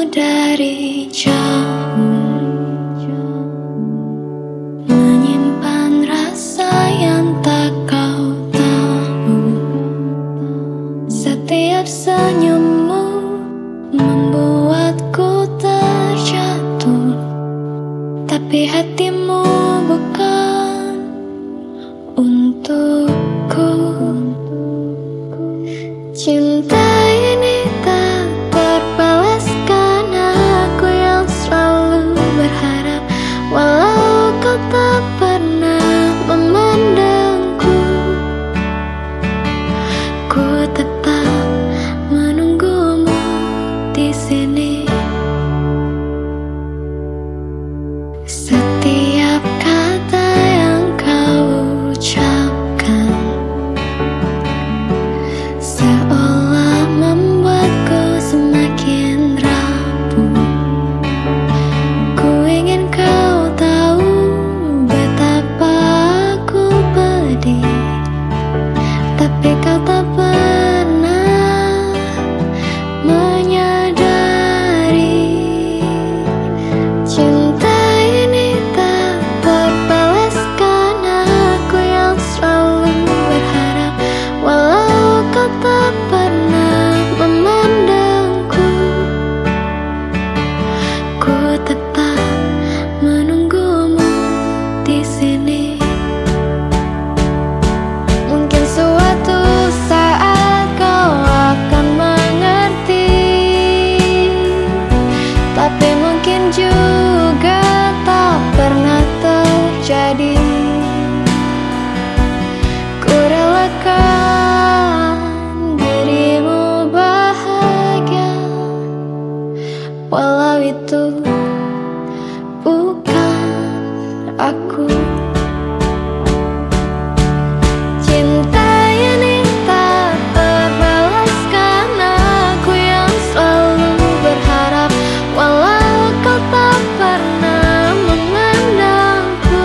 dari jauh, menyimpan rasa yang tak kau tahu. Setiap senyummu membuatku terjatuh, tapi hatimu bukan untukku. Cinta ini tak terbalaskan, aku yang selalu berharap, walau kau tak pernah memandangku. Ku tetap menunggumu di sini. Setiap kata yang kau ucapkan seolah membuatku semakin rapuh. Ku ingin kau tahu betapa aku pedih, tapi kau tak pernah menyadari. Cinta ini tak terbalaskan, aku yang selalu berharap, walau kau tak pernah memandangku. Ku tetap menunggumu di sini. Mungkin suatu saat kau akan mengerti, tapi mungkin juga tak pernah terjadi. Ku relakan dirimu bahagia, walau itu bukan aku. Cinta ini tak terbalaskan, aku yang selalu berharap, walau kau tak pernah memandangku.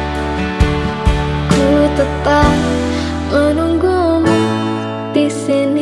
Ku tetap menunggumu di sini.